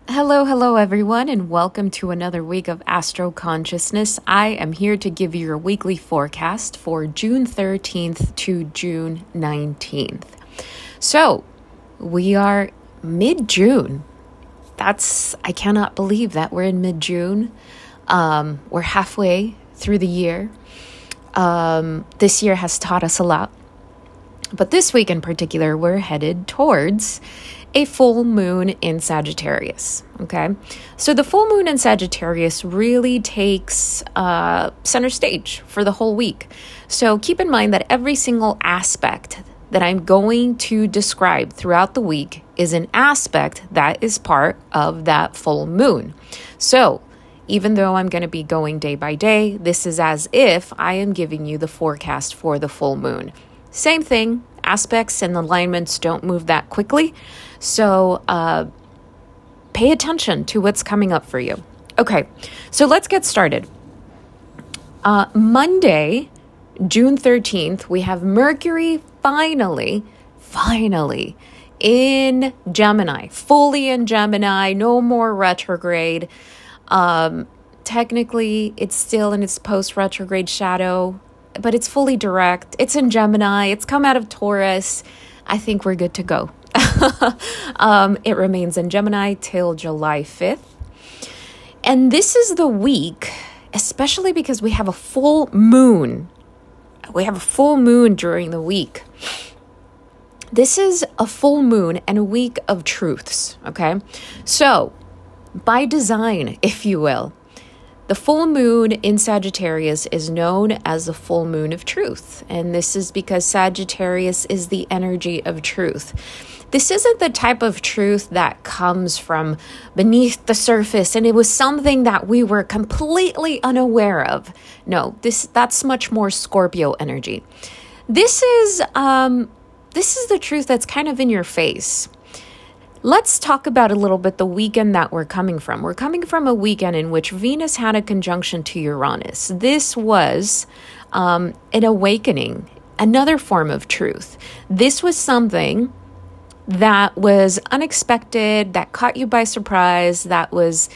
Hello, everyone, and welcome to another week of Astro Consciousness. I am here to give you your weekly forecast for June 13th to June 19th. So, we are mid-June. I cannot believe that we're in mid-June. We're halfway through the year. This year has taught us a lot. But this week in particular, we're headed towards a full moon in Sagittarius, okay? So the full moon in Sagittarius really takes center stage for the whole week. So keep in mind that every single aspect that I'm going to describe throughout the week is an aspect that is part of that full moon. So even though I'm going to be going day by day, this is as if I am giving you the forecast for the full moon. Same thing, aspects and alignments don't move that quickly. So pay attention to what's coming up for you. Okay, so let's get started. Monday, June 13th, we have Mercury finally in Gemini, fully in Gemini, no more retrograde. Technically, it's still in its post-retrograde shadow, but it's fully direct. It's in Gemini. It's come out of Taurus. I think we're good to go. It remains in Gemini till July 5th. And this is the week, especially because we have a full moon. We have a full moon during the week. This is a full moon and a week of truths, okay? So, by design, if you will, the full moon in Sagittarius is known as the full moon of truth. And this is because Sagittarius is the energy of truth. This isn't the type of truth that comes from beneath the surface and it was something that we were completely unaware of. No, that's much more Scorpio energy. This is the truth that's kind of in your face. Let's talk about a little bit the weekend that we're coming from. We're coming from a weekend in which Venus had a conjunction to Uranus. This was an awakening, another form of truth. This was something that was unexpected, that caught you by surprise, that was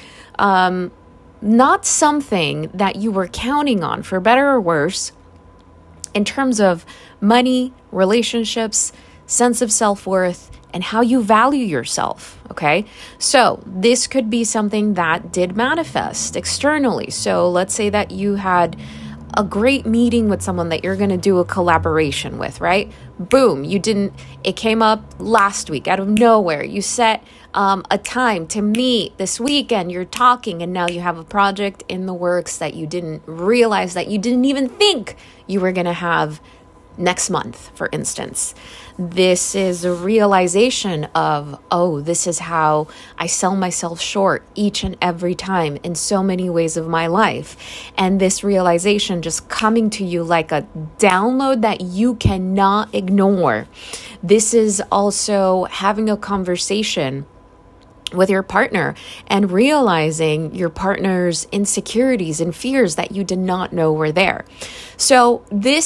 not something that you were counting on, for better or worse, in terms of money, relationships, sense of self-worth, and how you value yourself, okay? So this could be something that did manifest externally. So let's say that you had a great meeting with someone that you're going to do a collaboration with, right? Boom, it came up last week out of nowhere. You set a time to meet this weekend, you're talking, and now you have a project in the works that you didn't realize, that you didn't even think you were going to have next month, for instance. This is a realization of, this is how I sell myself short each and every time in so many ways of my life. And this realization just coming to you like a download that you cannot ignore. This is also having a conversation with your partner and realizing your partner's insecurities and fears that you did not know were there. So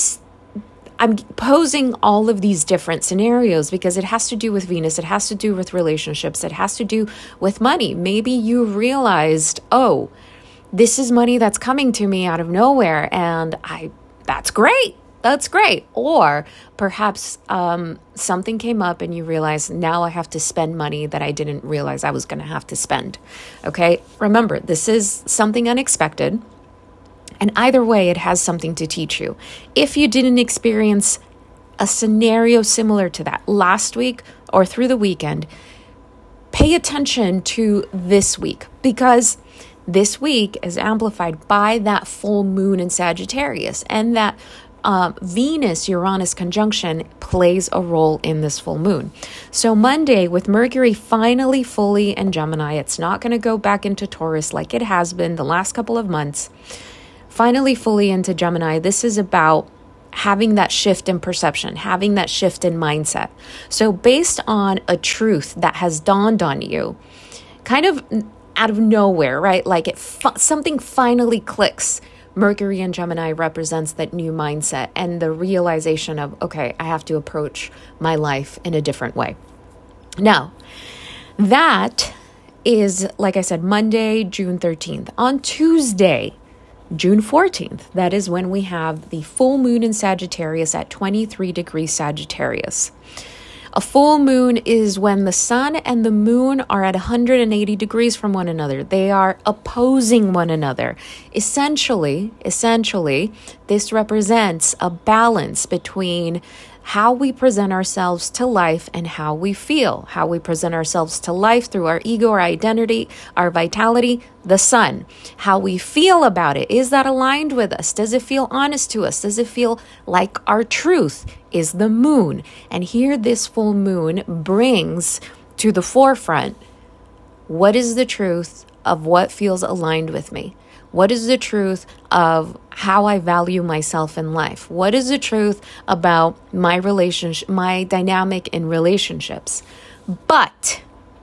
I'm posing all of these different scenarios because it has to do with Venus, it has to do with relationships, it has to do with money. Maybe you realized, this is money that's coming to me out of nowhere, and that's great. That's great. Or perhaps something came up and you realize now I have to spend money that I didn't realize I was going to have to spend. Okay? Remember, this is something unexpected. And either way, it has something to teach you. If you didn't experience a scenario similar to that last week or through the weekend, pay attention to this week, because this week is amplified by that full moon in Sagittarius, and that Venus-Uranus conjunction plays a role in this full moon. So Monday, with Mercury finally fully in Gemini, it's not going to go back into Taurus like it has been the last couple of months. Finally fully into Gemini, this is about having that shift in perception, having that shift in mindset. So based on a truth that has dawned on you, kind of out of nowhere, right? Like something finally clicks. Mercury in Gemini represents that new mindset and the realization of, okay, I have to approach my life in a different way. Now, that is, like I said, Monday, June 13th. On Tuesday, June 14th, that is when we have the full moon in Sagittarius at 23 degrees Sagittarius. A full moon is when the sun and the moon are at 180 degrees from one another. They are opposing one another. Essentially, this represents a balance between how we present ourselves to life and how we feel. How we present ourselves to life through our ego, our identity, our vitality, the sun. How we feel about it. Is that aligned with us? Does it feel honest to us? Does it feel like our truth? Is the moon. And here this full moon brings to the forefront, what is the truth of what feels aligned with me? What is the truth of how I value myself in life? What is the truth about my relationship, my dynamic in relationships? But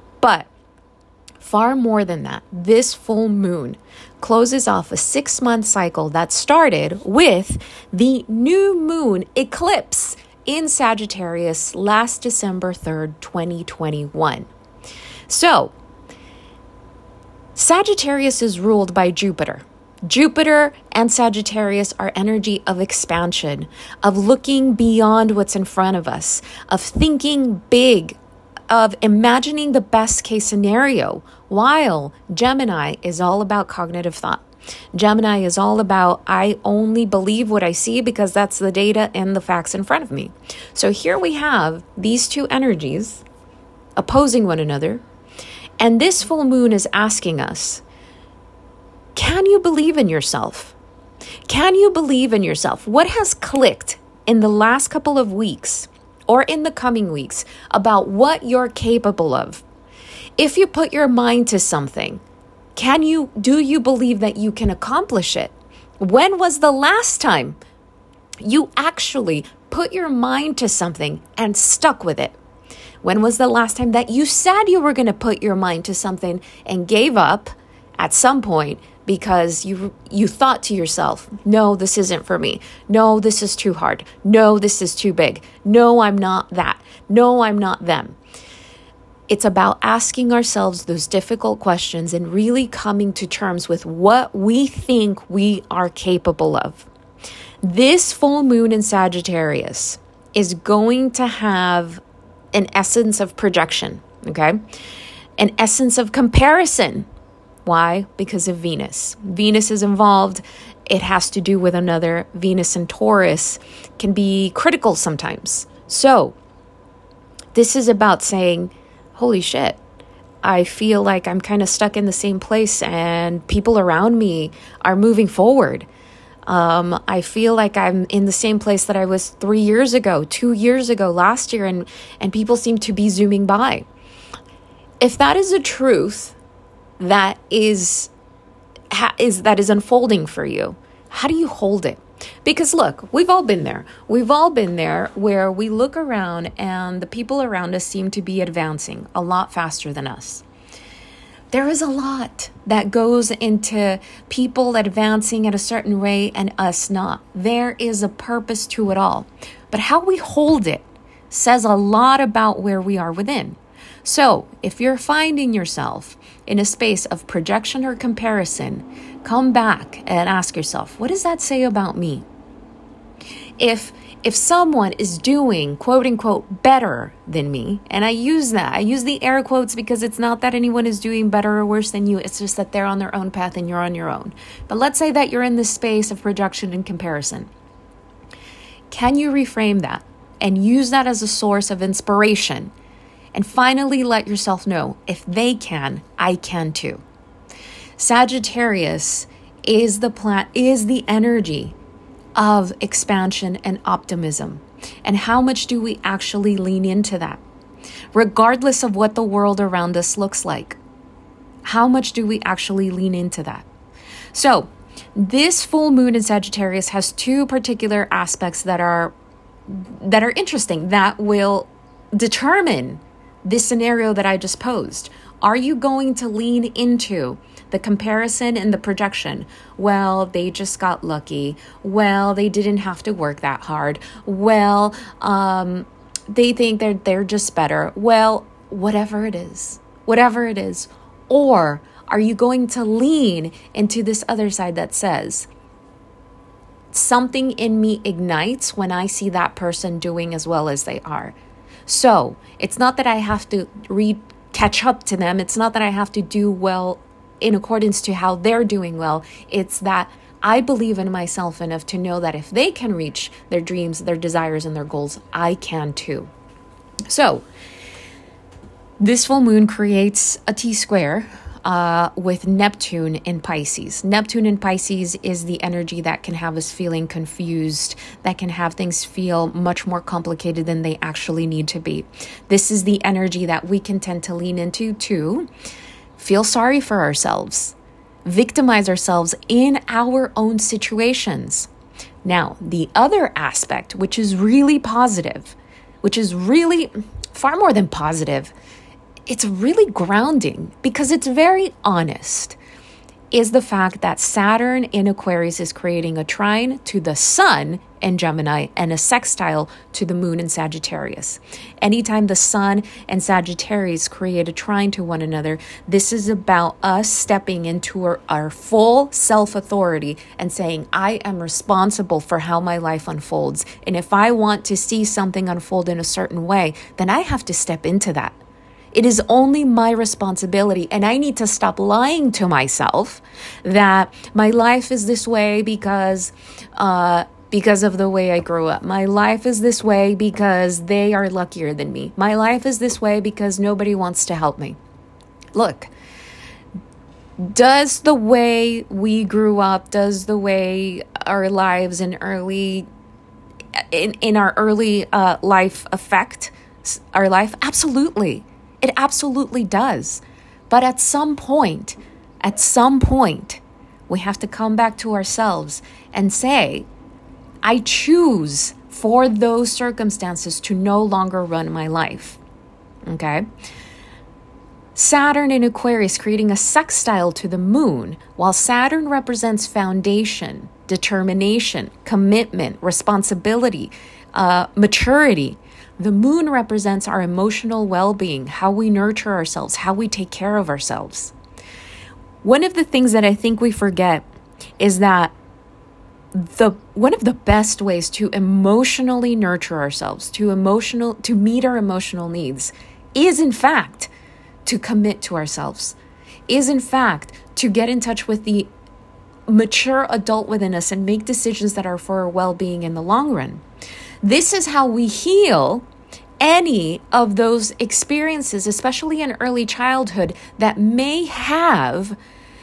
far more than that, this full moon closes off a 6-month cycle that started with the new moon eclipse in Sagittarius last December 3rd, 2021. So, Sagittarius is ruled by Jupiter. Jupiter and Sagittarius are energy of expansion, of looking beyond what's in front of us, of thinking big, of imagining the best case scenario, while Gemini is all about cognitive thought. Gemini is all about, I only believe what I see because that's the data and the facts in front of me. So here we have these two energies opposing one another. And this full moon is asking us, can you believe in yourself? Can you believe in yourself? What has clicked in the last couple of weeks or in the coming weeks about what you're capable of? If you put your mind to something, do you believe that you can accomplish it? When was the last time you actually put your mind to something and stuck with it? When was the last time that you said you were going to put your mind to something and gave up at some point because you thought to yourself, no, this isn't for me. No, this is too hard. No, this is too big. No, I'm not that. No, I'm not them. It's about asking ourselves those difficult questions and really coming to terms with what we think we are capable of. This full moon in Sagittarius is going to have an essence of projection, okay? An essence of comparison. Why? Because of Venus. Venus is involved. It has to do with another. Venus and Taurus can be critical sometimes. So this is about saying, holy shit, I feel like I'm kind of stuck in the same place and people around me are moving forward. I feel like I'm in the same place that I was 3 years ago, 2 years ago, last year, and people seem to be zooming by. If that is a truth that is unfolding for you, how do you hold it? Because look, we've all been there. We've all been there where we look around and the people around us seem to be advancing a lot faster than us. There is a lot that goes into people advancing at a certain rate and us not. There is a purpose to it all. But how we hold it says a lot about where we are within. So if you're finding yourself in a space of projection or comparison, come back and ask yourself, what does that say about me? If someone is doing, quote unquote, better than me, and I use the air quotes because it's not that anyone is doing better or worse than you, it's just that they're on their own path and you're on your own. But let's say that you're in this space of projection and comparison. Can you reframe that and use that as a source of inspiration? And finally let yourself know, if they can, I can too. Sagittarius is the energy of expansion and optimism. And how much do we actually lean into that? Regardless of what the world around us looks like, how much do we actually lean into that? So this full moon in Sagittarius has two particular aspects that are interesting, that will determine this scenario that I just posed. Are you going to lean into the comparison and the projection? Well, they just got lucky. Well, they didn't have to work that hard. Well, they think they're just better. Well, whatever it is, Or are you going to lean into this other side that says, something in me ignites when I see that person doing as well as they are. So it's not that I have to catch up to them. It's not that I have to do well in accordance to how they're doing well. It's that I believe in myself enough to know that if they can reach their dreams, their desires, and their goals, I can too. So this full moon creates a T-square with Neptune in Pisces. Neptune in Pisces is the energy that can have us feeling confused, that can have things feel much more complicated than they actually need to be. This is the energy that we can tend to lean into to feel sorry for ourselves, victimize ourselves in our own situations. Now, the other aspect, which is really positive, which is really far more than positive, it's really grounding because it's very honest, is the fact that Saturn in Aquarius is creating a trine to the sun in Gemini and a sextile to the moon in Sagittarius. Anytime the sun and Sagittarius create a trine to one another, this is about us stepping into our full self-authority and saying, I am responsible for how my life unfolds. And if I want to see something unfold in a certain way, then I have to step into that. It is only my responsibility, and I need to stop lying to myself that my life is this way because of the way I grew up. My life is this way because they are luckier than me. My life is this way because nobody wants to help me. Look, does the way we grew up, does the way our lives in our early life affect our life? Absolutely. It absolutely does. But at some point, we have to come back to ourselves and say, I choose for those circumstances to no longer run my life. Okay? Saturn in Aquarius creating a sextile to the moon, while Saturn represents foundation, determination, commitment, responsibility, maturity. The moon represents our emotional well-being, how we nurture ourselves, how we take care of ourselves. One of the things that I think we forget is that one of the best ways to emotionally nurture ourselves, to meet our emotional needs, is in fact to commit to ourselves, is in fact to get in touch with the mature adult within us and make decisions that are for our well-being in the long run. This is how we heal any of those experiences, especially in early childhood, that may have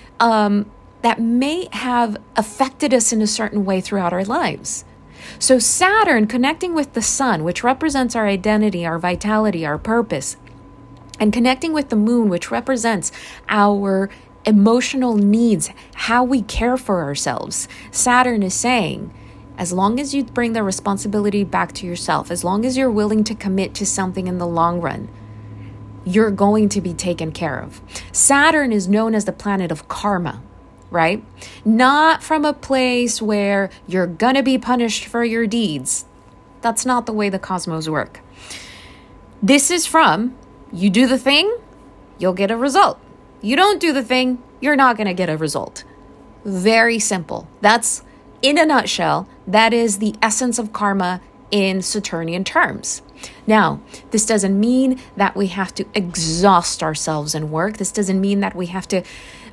affected us in a certain way throughout our lives. So Saturn connecting with the sun, which represents our identity, our vitality, our purpose, and connecting with the moon, which represents our emotional needs, how we care for ourselves. Saturn is saying, as long as you bring the responsibility back to yourself, as long as you're willing to commit to something in the long run, you're going to be taken care of. Saturn is known as the planet of karma, right? Not from a place where you're going to be punished for your deeds. That's not the way the cosmos work. This is from, you do the thing, you'll get a result. You don't do the thing, you're not going to get a result. Very simple. That's, in a nutshell, that is the essence of karma in Saturnian terms. Now, this doesn't mean that we have to exhaust ourselves in work. This doesn't mean that we have to,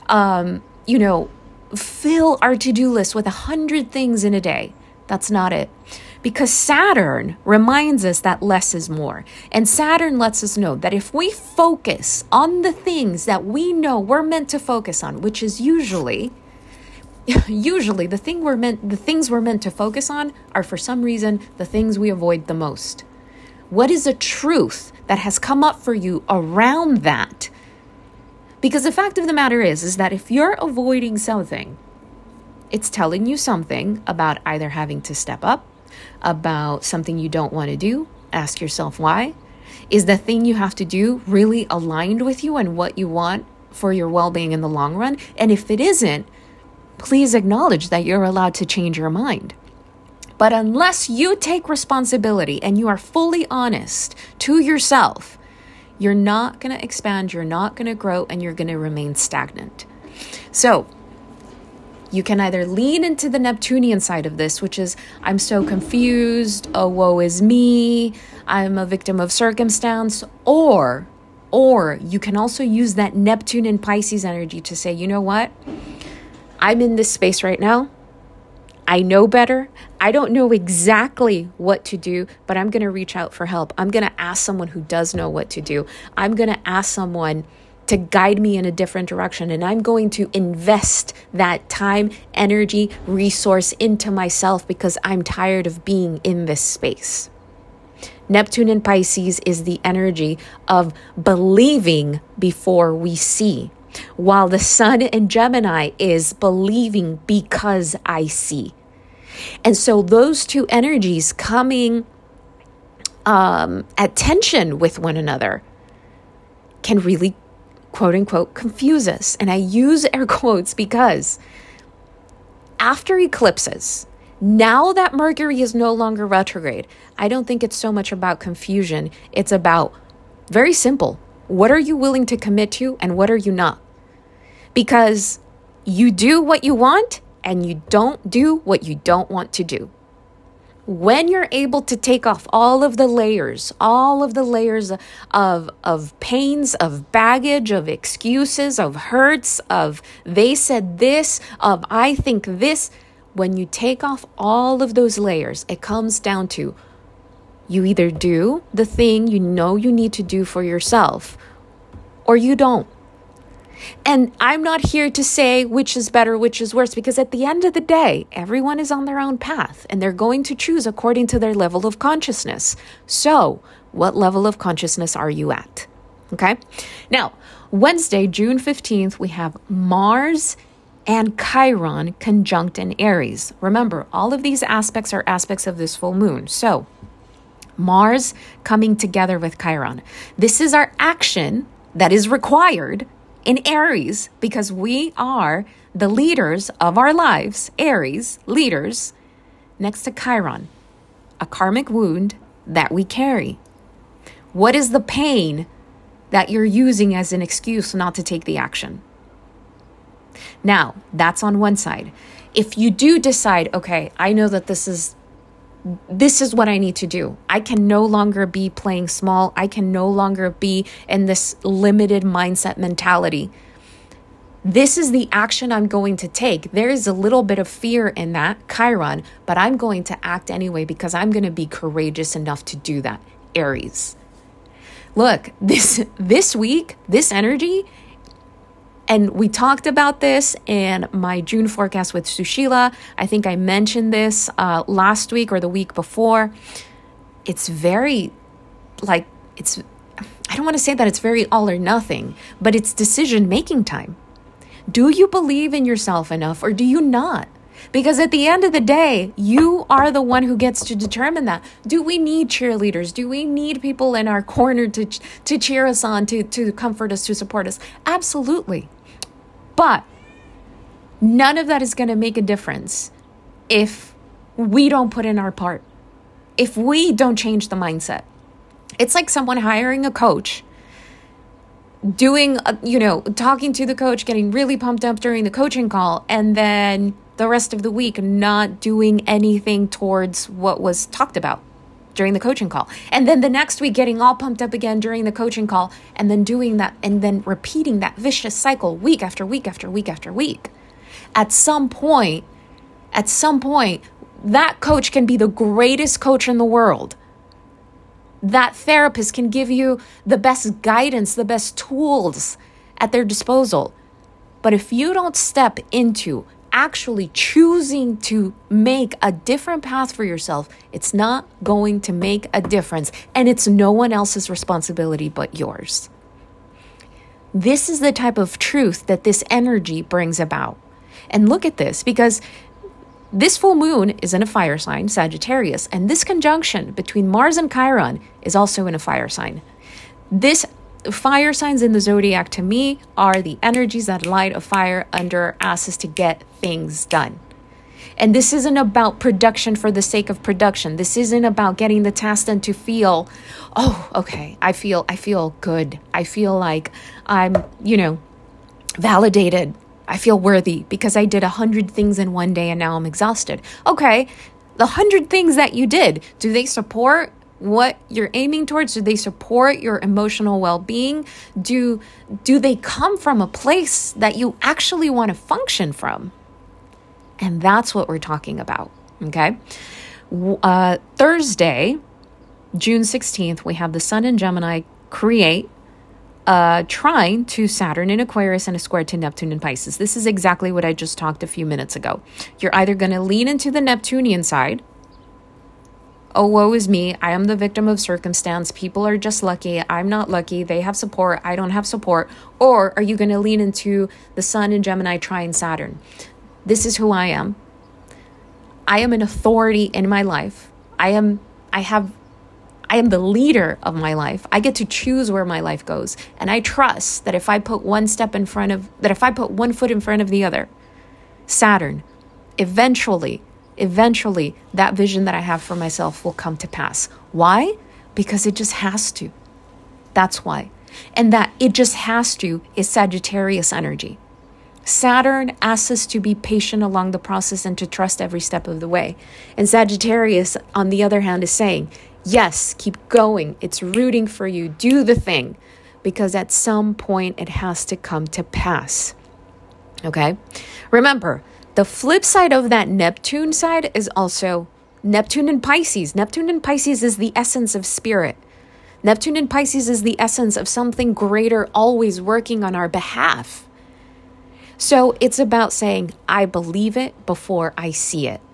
fill our to-do list with 100 things in a day. That's not it. Because Saturn reminds us that less is more. And Saturn lets us know that if we focus on the things that we know we're meant to focus on, which is usually the things we're meant to focus on are for some reason the things we avoid the most. What is a truth that has come up for you around that? Because the fact of the matter is that if you're avoiding something, it's telling you something about either having to step up, about something you don't want to do. Ask yourself why. Is the thing you have to do really aligned with you and what you want for your well-being in the long run? And if it isn't, please acknowledge that you're allowed to change your mind. But unless you take responsibility and you are fully honest to yourself, You're not going to expand, you're not going to grow, and you're going to remain stagnant. So you can either lean into the Neptunian side of this, which is, I'm so confused, oh, woe is me, I'm a victim of circumstance, or you can also use that Neptune and Pisces energy to say, you know what? I'm in this space right now. I know better. I don't know exactly what to do, but I'm going to reach out for help. I'm going to ask someone who does know what to do. I'm going to ask someone to guide me in a different direction. And I'm going to invest that time, energy, resource into myself because I'm tired of being in this space. Neptune in Pisces is the energy of believing before we see, while the Sun in Gemini is believing because I see. And so those two energies coming at tension with one another can really, quote unquote, confuse us. And I use air quotes because after eclipses, now that Mercury is no longer retrograde, I don't think it's so much about confusion. It's about, very simple, what are you willing to commit to and what are you not? Because you do what you want and you don't do what you don't want to do. When you're able to take off all of the layers of pains, of baggage, of excuses, of hurts, of they said this, of I think this, when you take off all of those layers, it comes down to you either do the thing you know you need to do for yourself or you don't. And I'm not here to say which is better, which is worse, because at the end of the day, everyone is on their own path and they're going to choose according to their level of consciousness. So, what level of consciousness are you at? Okay. Now, Wednesday, June 15th, we have Mars and Chiron conjunct in Aries. Remember, all of these aspects are aspects of this full moon. So, Mars coming together with Chiron. This is our action that is required in Aries, because we are the leaders of our lives, Aries, leaders, next to Chiron, a karmic wound that we carry. What is the pain that you're using as an excuse not to take the action? Now, that's on one side. If you do decide, okay, I know that this is what I need to do. I can no longer be playing small. I can no longer be in this limited mindset mentality. This is the action I'm going to take. There is a little bit of fear in that, Chiron, but I'm going to act anyway because I'm going to be courageous enough to do that, Aries. Look, this week, this energy, and we talked about this in my June forecast with Sushila. I think I mentioned this last week or the week before. It's very, I don't want to say that it's very all or nothing, but it's decision-making time. Do you believe in yourself enough or do you not? Because at the end of the day, you are the one who gets to determine that. Do we need cheerleaders? Do we need people in our corner to cheer us on, to comfort us, to support us? Absolutely. But none of that is going to make a difference if we don't put in our part, if we don't change the mindset. It's like someone hiring a coach, talking to the coach, getting really pumped up during the coaching call, and then the rest of the week not doing anything towards what was talked about during the coaching call. And then the next week getting all pumped up again during the coaching call and then doing that and then repeating that vicious cycle week after week after week after week. At some point, that coach can be the greatest coach in the world. That therapist can give you the best guidance, the best tools at their disposal. But if you don't step into actually choosing to make a different path for yourself, it's not going to make a difference. And it's no one else's responsibility but yours. This is the type of truth that this energy brings about. And look at this, because this full moon is in a fire sign, Sagittarius, and this conjunction between Mars and Chiron is also in a fire sign. This fire signs in the zodiac, to me, are the energies that light a fire under our asses to get things done. And this isn't about production for the sake of production. This isn't about getting the task done to feel, oh, okay, I feel good. I feel like I'm, validated. I feel worthy because I did 100 things in one day and now I'm exhausted. Okay, the 100 things that you did, do they support what you're aiming towards? Do they support your emotional well-being? Do they come from a place that you actually want to function from? And that's what we're talking about, okay? Thursday, June 16th, we have the Sun in Gemini create a trine to Saturn in Aquarius and a square to Neptune in Pisces. This is exactly what I just talked a few minutes ago. You're either going to lean into the Neptunian side. Oh, woe is me. I am the victim of circumstance. People are just lucky. I'm not lucky. They have support. I don't have support. Or are you going to lean into the Sun in Gemini trine Saturn? This is who I am. I am an authority in my life. I am the leader of my life. I get to choose where my life goes. And I trust that if I put one foot in front of the other, Saturn, eventually, that vision that I have for myself will come to pass. Why? Because it just has to. That's why. And that it just has to is Sagittarius energy. Saturn asks us to be patient along the process and to trust every step of the way. And Sagittarius, on the other hand, is saying, yes, keep going. It's rooting for you. Do the thing. Because at some point, it has to come to pass. Okay? Remember, the flip side of that Neptune side is also Neptune in Pisces. Neptune in Pisces is the essence of spirit. Neptune in Pisces is the essence of something greater always working on our behalf. So it's about saying, I believe it before I see it.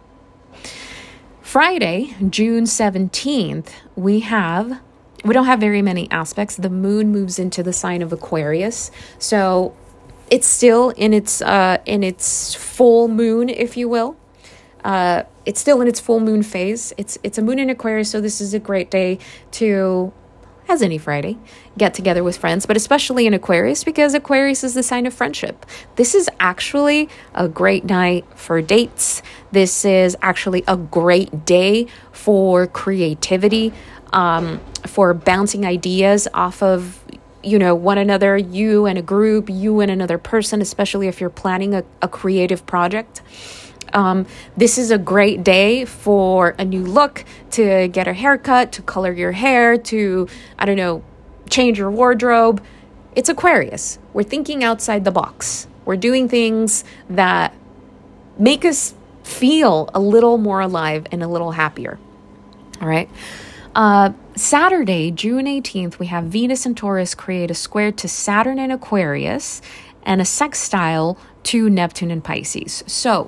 Friday, June 17th, we don't have very many aspects. The moon moves into the sign of Aquarius. So it's still in its full moon, if you will. It's still in its full moon phase. It's a moon in Aquarius, so this is a great day to, as any Friday, get together with friends, but especially in Aquarius because Aquarius is the sign of friendship. This is actually a great night for dates. This is actually a great day for creativity, for bouncing ideas off of, one another, you and a group, you and another person, especially if you're planning a creative project. This is a great day for a new look, to get a haircut, to color your hair, to, change your wardrobe. It's Aquarius. We're thinking outside the box. We're doing things that make us feel a little more alive and a little happier. All right. Saturday, June 18th, we have Venus and Taurus create a square to Saturn in Aquarius and a sextile to Neptune in Pisces. So,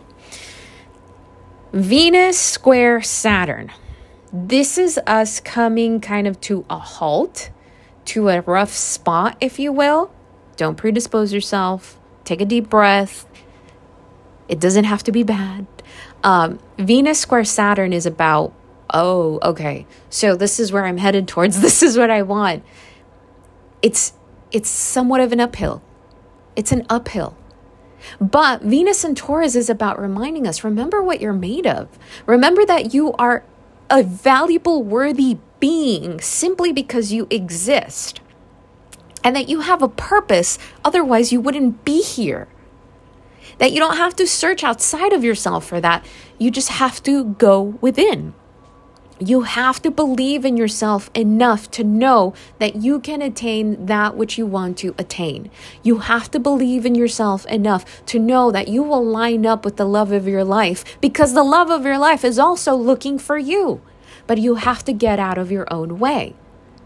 Venus square Saturn. This is us coming kind of to a halt, to a rough spot, if you will. Don't predispose yourself. Take a deep breath. It doesn't have to be bad. Venus square Saturn is about, oh, okay, so this is where I'm headed towards. This is what I want. It's somewhat of an uphill. It's an uphill. But Venus and Taurus is about reminding us, remember what you're made of. Remember that you are a valuable, worthy being simply because you exist. And that you have a purpose, otherwise you wouldn't be here. That you don't have to search outside of yourself for that. You just have to go within. You have to believe in yourself enough to know that you can attain that which you want to attain. You have to believe in yourself enough to know that you will line up with the love of your life, because the love of your life is also looking for you. But you have to get out of your own way.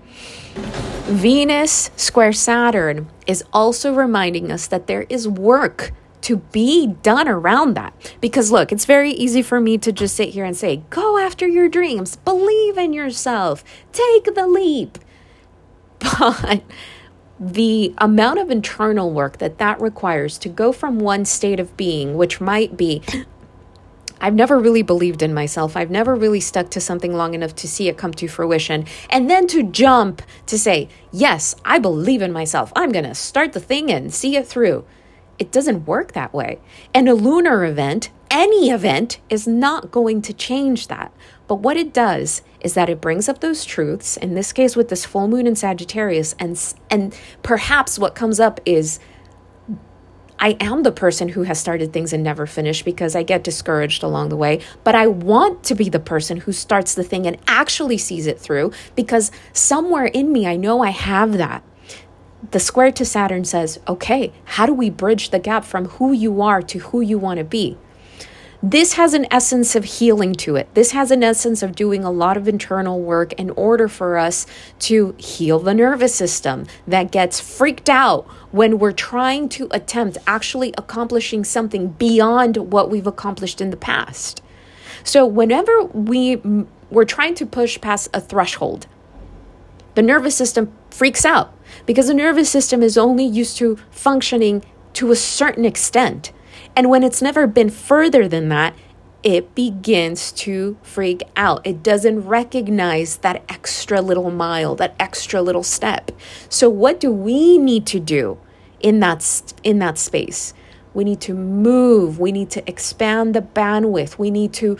Venus square Saturn is also reminding us that there is work to be done around that. Because look, it's very easy for me to just sit here and say, go after your dreams, believe in yourself, take the leap. But the amount of internal work that requires to go from one state of being, which might be, I've never really believed in myself. I've never really stuck to something long enough to see it come to fruition. And then to jump to say, yes, I believe in myself. I'm going to start the thing and see it through. It doesn't work that way. And a lunar event any event is not going to change that. But what it does is that it brings up those truths, in this case with this full moon in Sagittarius, and perhaps what comes up is, I am the person who has started things and never finished because I get discouraged along the way, but I want to be the person who starts the thing and actually sees it through, because somewhere in me, I know I have that. The square to Saturn says, okay, how do we bridge the gap from who you are to who you want to be? This has an essence of healing to it. This has an essence of doing a lot of internal work in order for us to heal the nervous system that gets freaked out when we're trying to attempt actually accomplishing something beyond what we've accomplished in the past. So whenever we're trying to push past a threshold, the nervous system freaks out because the nervous system is only used to functioning to a certain extent. And when it's never been further than that, it begins to freak out. It doesn't recognize that extra little mile, that extra little step. So what do we need to do in that space? We need to move. We need to expand the bandwidth. We need to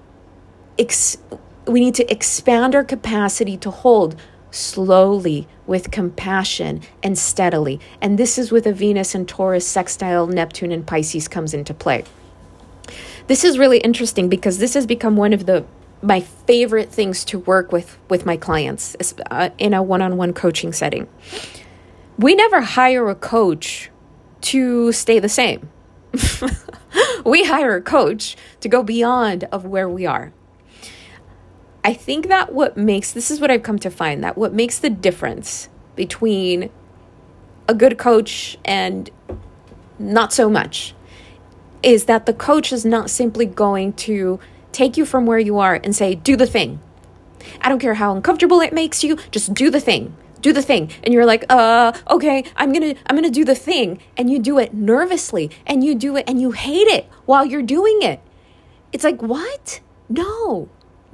expand our capacity to hold slowly, with compassion and steadily. And this is with a Venus and Taurus sextile Neptune and Pisces comes into play. This is really interesting because this has become one of my favorite things to work with my clients in a one-on-one coaching setting. We never hire a coach to stay the same. We hire a coach to go beyond of where we are. I think that this is what I've come to find, that what makes the difference between a good coach and not so much is that the coach is not simply going to take you from where you are and say, do the thing. I don't care how uncomfortable it makes you, just do the thing. Do the thing. And you're like, okay, I'm gonna do the thing. And you do it nervously and you do it and you hate it while you're doing it. It's like, what? No.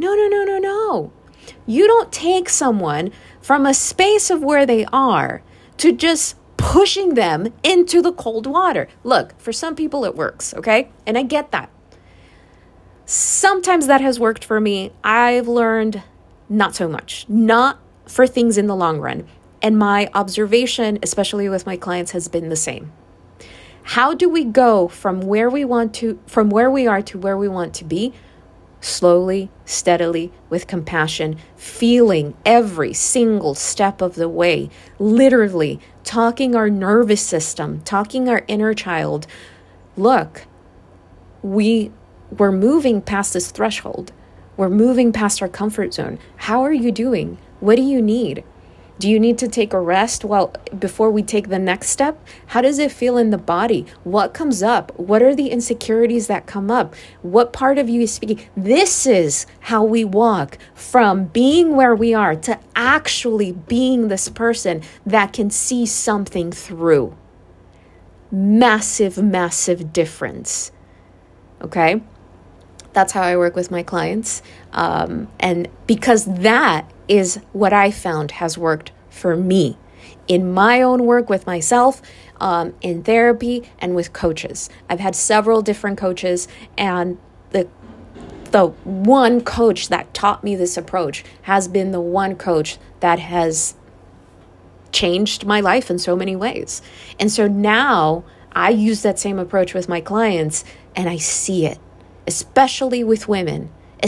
You don't take someone from a space of where they are to just pushing them into the cold water. Look, for some people it works, okay? And I get that. Sometimes that has worked for me. I've learned not so much, not for things in the long run. And my observation, especially with my clients, has been the same. How do we go from where we are to where we want to be? Slowly, steadily, with compassion, feeling every single step of the way, literally talking our nervous system, talking our inner child. Look, we're moving past this threshold. We're moving past our comfort zone. How are you doing? What do you need? Do you need to take a rest before we take the next step? How does it feel in the body? What comes up? What are the insecurities that come up? What part of you is speaking? This is how we walk from being where we are to actually being this person that can see something through. Massive, massive difference. Okay? That's how I work with my clients. And because that is what I found has worked for me in my own work with myself, in therapy, and with coaches. I've had several different coaches, and the one coach that taught me this approach has been the one coach that has changed my life in so many ways. And so now I use that same approach with my clients, and I see it. Especially with women,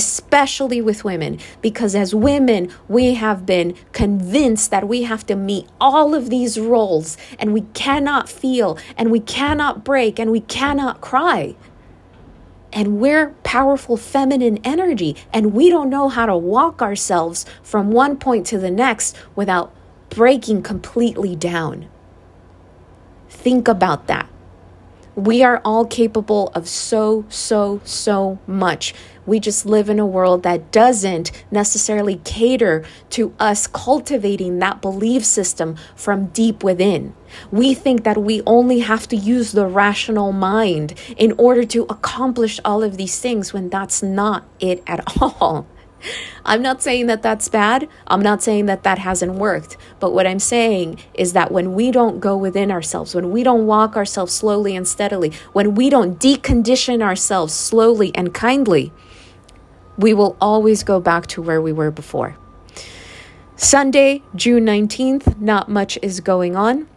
because as women, we have been convinced that we have to meet all of these roles, and we cannot feel, and we cannot break, and we cannot cry. And we're powerful feminine energy, and we don't know how to walk ourselves from one point to the next without breaking completely down. Think about that. We are all capable of so much. We just live in a world that doesn't necessarily cater to us cultivating that belief system from deep within. We think that we only have to use the rational mind in order to accomplish all of these things, when that's not it at all. I'm not saying that that's bad. I'm not saying that that hasn't worked. But what I'm saying is that when we don't go within ourselves, when we don't walk ourselves slowly and steadily, when we don't decondition ourselves slowly and kindly, we will always go back to where we were before. Sunday, June 19th, not much is going on.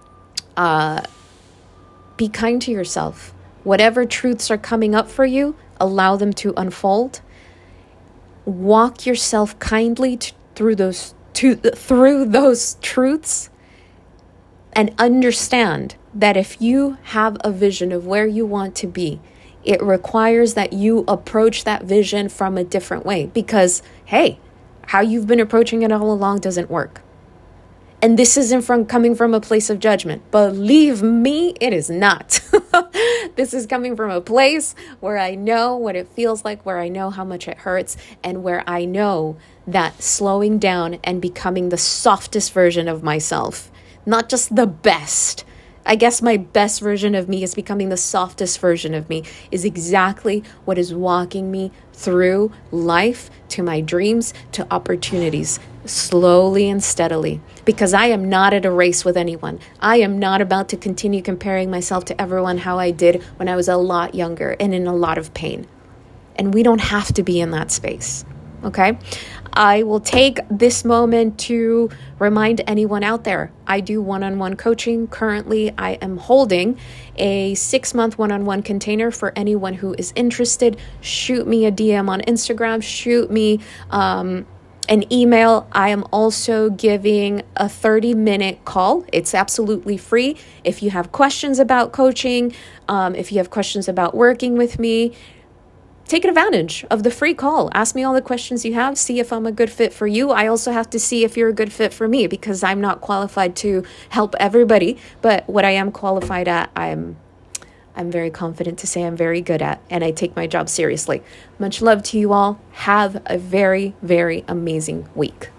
Be kind to yourself. Whatever truths are coming up for you, allow them to unfold. Walk yourself kindly through those truths, and understand that if you have a vision of where you want to be, it requires that you approach that vision from a different way, because, hey, how you've been approaching it all along doesn't work. And this isn't coming from a place of judgment. Believe me, it is not. This is coming from a place where I know what it feels like, where I know how much it hurts, and where I know that slowing down and becoming the softest version of myself, not just the best. I guess my best version of me is becoming the softest version of me, is exactly what is walking me through life, to my dreams, to opportunities, slowly and steadily. Because I am not at a race with anyone. I am not about to continue comparing myself to everyone how I did when I was a lot younger and in a lot of pain. And we don't have to be in that space. Okay? I will take this moment to remind anyone out there, I do one-on-one coaching. Currently, I am holding a 6-month one-on-one container for anyone who is interested. Shoot me a DM on Instagram. Shoot me an email. I am also giving a 30-minute call. It's absolutely free. If you have questions about coaching, if you have questions about working with me, take advantage of the free call. Ask me all the questions you have. See if I'm a good fit for you. I also have to see if you're a good fit for me, because I'm not qualified to help everybody. But what I am qualified at, I'm very confident to say I'm very good at, and I take my job seriously. Much love to you all. Have a very, very amazing week.